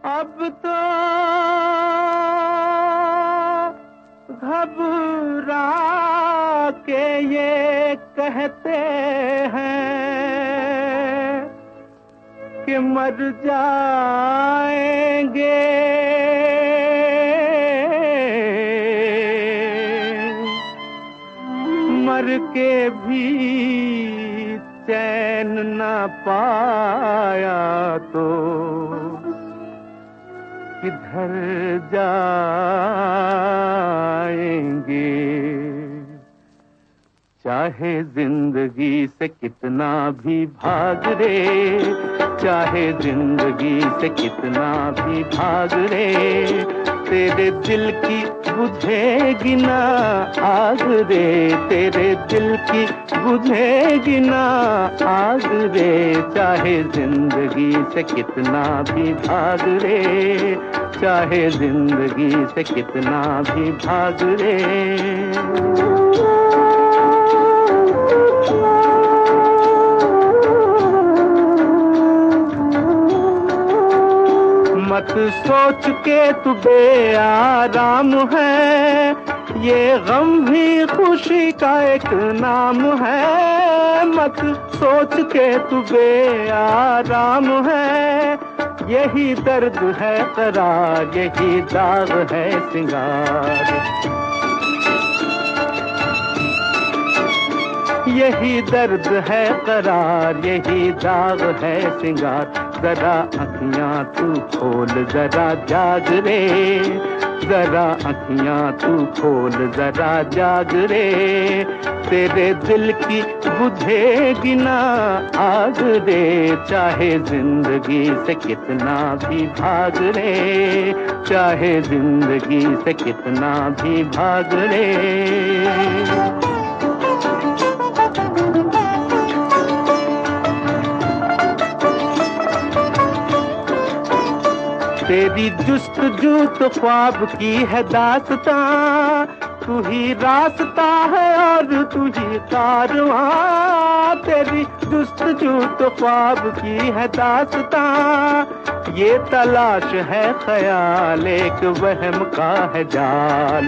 अब तो घबरा के ये कहते हैं कि मर जाएंगे, मर के भी चैन न पाया तो किधर जाएंगे। चाहे जिंदगी से कितना भी भाग रे, चाहे जिंदगी से कितना भी भाग रे, तेरे दिल की बुझेगी ना आग रे, तेरे दिल की बुझेगी ना आग रे। चाहे जिंदगी से कितना भी भाग रे, चाहे जिंदगी से कितना भी भाग रे। मत सोच के तू बेआराम है, ये गम भी खुशी का एक नाम है। मत सोच के तू बेआराम है, यही दर्द है करार, यही दाग है सिंगार, यही दर्द है करार, यही दाग है सिंगार। जरा अखियां तू खोल जरा जाग रे, जरा अखियां तू खोल जरा जाग रे, तेरे दिल की बुझेगी ना आग रे। चाहे जिंदगी से कितना भी भाग रे, चाहे जिंदगी से कितना भी भाग रे। तेरी जुस्तजू तो ख्वाब की है दास्तां, तू ही रास्ता है और तू ही कारवां। तेरी जुस्तजू तो ख्वाब की है दास्तां, ये तलाश है ख्याल एक वहम का है जाल,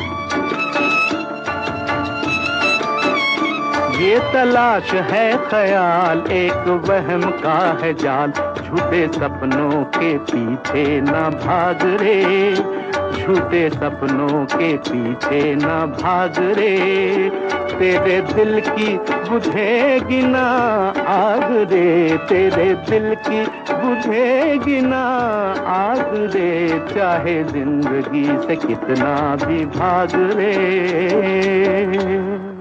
ये तलाश है ख्याल एक वहम का है जाल। झूठे सपनों के पीछे न भाग रे, झूठे सपनों के पीछे न भाग रे, तेरे दिल की बुझेगी ना आग रे, तेरे दिल की बुझेगी ना आग रे। चाहे जिंदगी से कितना भी भाग रे।